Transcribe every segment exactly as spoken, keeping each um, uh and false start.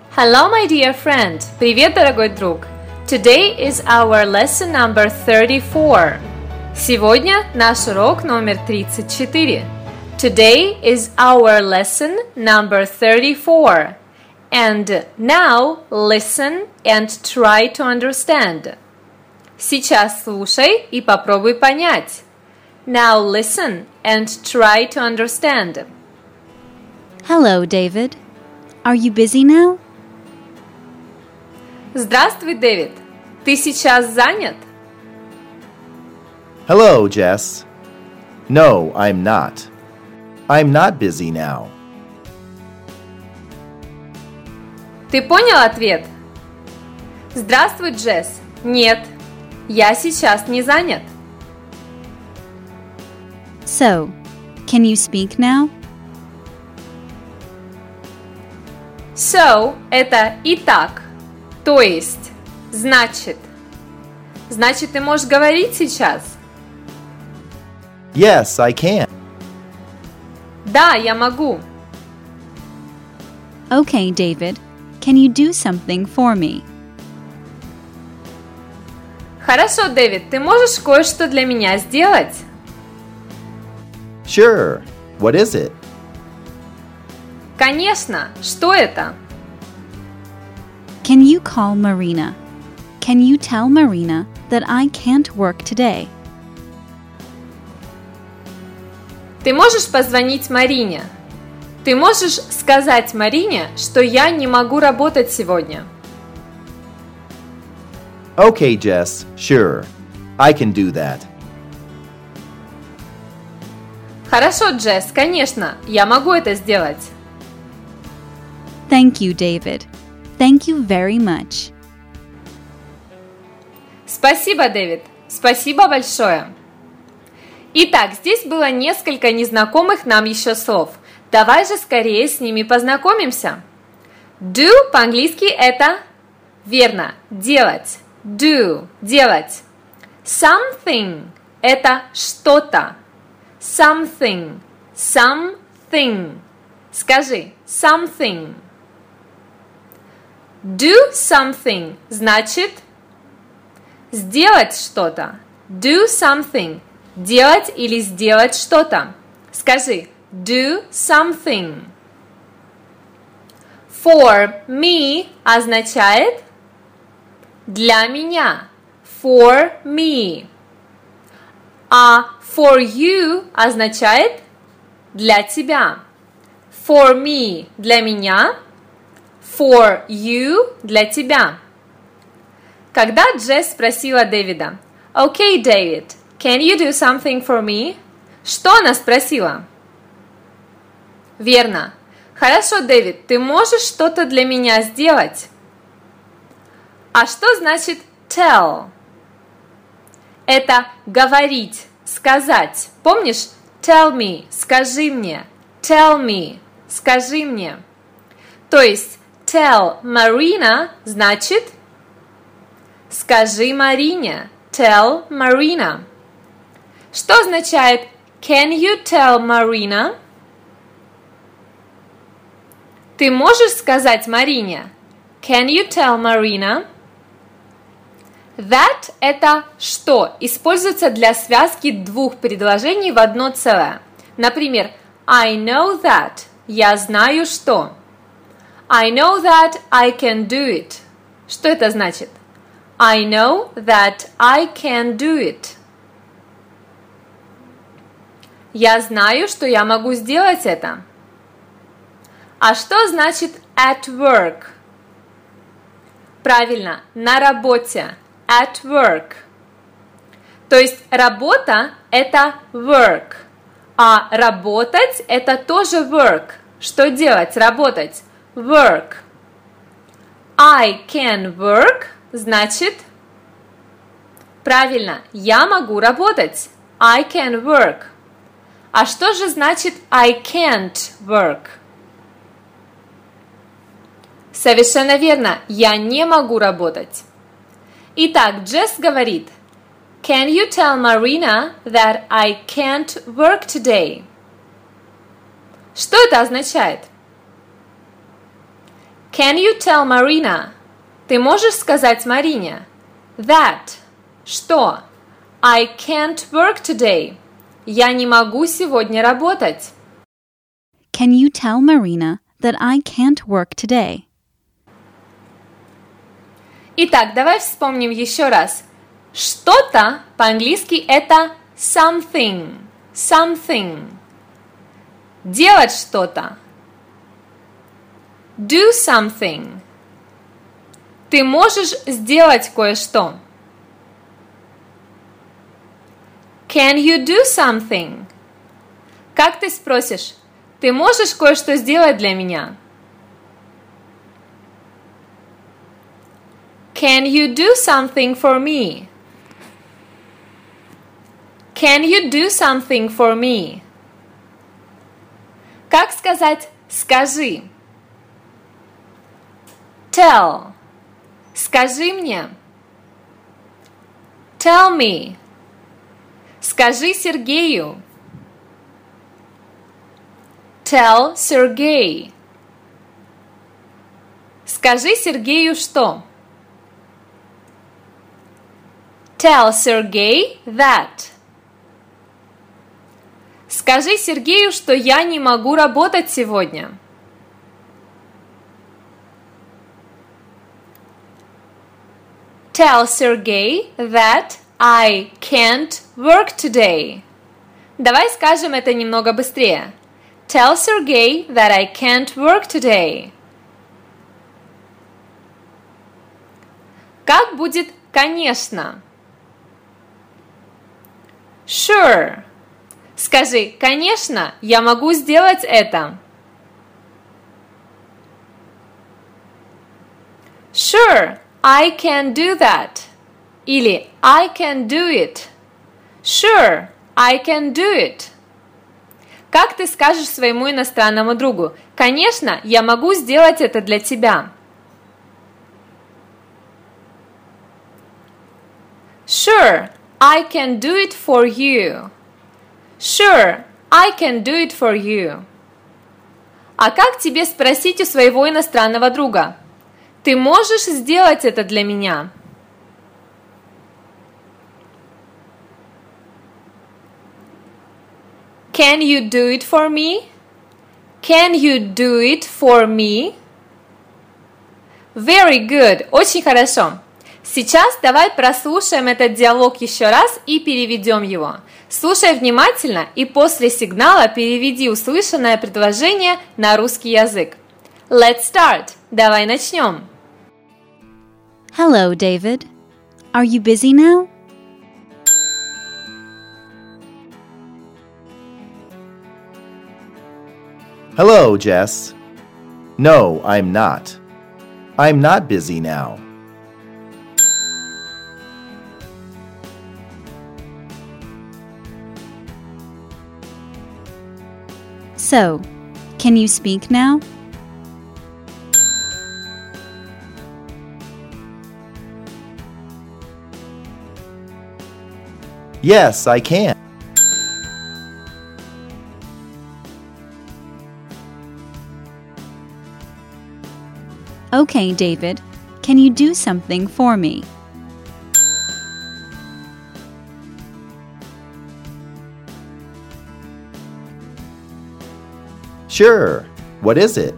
Hello, my dear friend! Привет, дорогой друг! Today is our lesson number thirty-four. Сегодня наш урок номер тридцать четыре. Today is our lesson number thirty-four. And now listen and try to understand. Сейчас слушай и попробуй понять. Now listen and try to understand. Hello, David. Are you busy now? Здравствуй, Дэвид. Ты сейчас занят? Hello, Jess. No, I'm not. I'm not busy now. Ты понял ответ? Здравствуй, Джесс. Нет, я сейчас не занят. So, can you speak now? So – это «итак», то есть, значит. Значит, ты можешь говорить сейчас? Yes, I can. Да, я могу. Okay, David. Can you do something for me? Хорошо, Дэвид, ты можешь кое-что для меня сделать? Sure. What is it? Конечно. Что это? Can you call Marina? Can you tell Marina that I can't work today? Ты можешь позвонить Марине? Ты можешь сказать Марине, что я не могу работать сегодня? Okay, Jess. Sure. I can do that. Хорошо, Джесс, конечно, я могу это сделать. Thank you, David. Thank you very much. Спасибо, Дэвид. Спасибо большое. Итак, здесь было несколько незнакомых нам еще слов. Давай же скорее с ними познакомимся. Do по-английски это, верно, делать. Do – делать. Something – это что-то. Something. Something. Скажи something. Do something значит сделать что-то. Do something. Делать или сделать что-то. Скажи do something. For me означает для меня. For me. А for you означает для тебя. For me для меня. For you для тебя. Когда Джесс спросила Дэвида: Okay, David, can you do something for me? Что она спросила? Верно. Хорошо, Дэвид, ты можешь что-то для меня сделать? А что значит tell? Это говорить, сказать. Помнишь? Tell me, скажи мне. Tell me, скажи мне. То есть tell Marina значит скажи Марине. Tell Marina. Что означает can you tell Marina? Ты можешь сказать Марине? Can you tell Marina? That – это что? Используется для связки двух предложений в одно целое. Например, I know that. Я знаю что. I know that I can do it. Что это значит? I know that I can do it. Я знаю, что я могу сделать это. А что значит at work? Правильно, на работе. At work. То есть работа – это work, а работать – это тоже work. Что делать? Работать. Work. I can work значит правильно, я могу работать. I can work. А что же значит I can't work? Совершенно верно, я не могу работать. Итак, Джесс говорит: Can you tell Marina that I can't work today? Что это означает? Can you tell Marina? Ты можешь сказать Марине? That. Что? I can't work today. Я не могу сегодня работать. Can you tell Marina that I can't work today? Итак, давай вспомним еще раз. Что-то по-английски это something. Something. Делать что-то. Do something. Ты можешь сделать кое-что. Can you do something? Как ты спросишь? Ты можешь кое-что сделать для меня? Can you do something for me? Can you do something for me? Как сказать «скажи»? Tell. Скажи мне. Tell me. Скажи Сергею. Tell Sergey. Скажи Сергею что? Tell Sergey that. Скажи Сергею, что я не могу работать сегодня. Tell Sergey that I can't work today. Давай скажем это немного быстрее. Tell Sergey that I can't work today. Как будет «конечно»? Sure. Скажи, конечно, я могу сделать это. Sure, I can do that. Или I can do it. Sure, I can do it. Как ты скажешь своему иностранному другу? Конечно, я могу сделать это для тебя. Sure, I can do it for you. Sure, I can do it for you. А как тебе спросить у своего иностранного друга? Ты можешь сделать это для меня? Can you do it for me? Can you do it for me? Very good. Очень хорошо. Сейчас давай прослушаем этот диалог еще раз и переведем его. Слушай внимательно и после сигнала переведи услышанное предложение на русский язык. Let's start. Давай начнем. Hello, David. Are you busy now? Hello, Jess. No, I'm not. I'm not busy now. So, can you speak now? Yes, I can. Okay, David. Can you do something for me? Sure. What is it?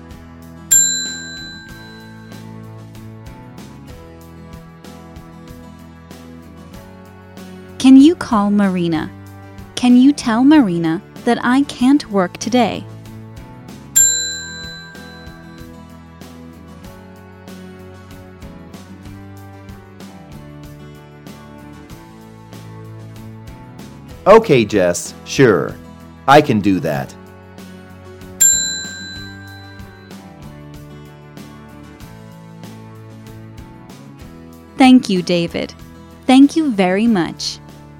Can you call Marina? Can you tell Marina that I can't work today? Okay, Jess. Sure. I can do that. Thank you, David. Thank you very much.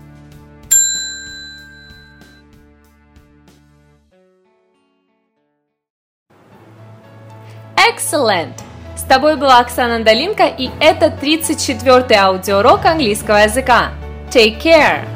Excellent! С тобой была Оксана Долинка, и это тридцать четвёртый аудиоурок английского языка. Take care!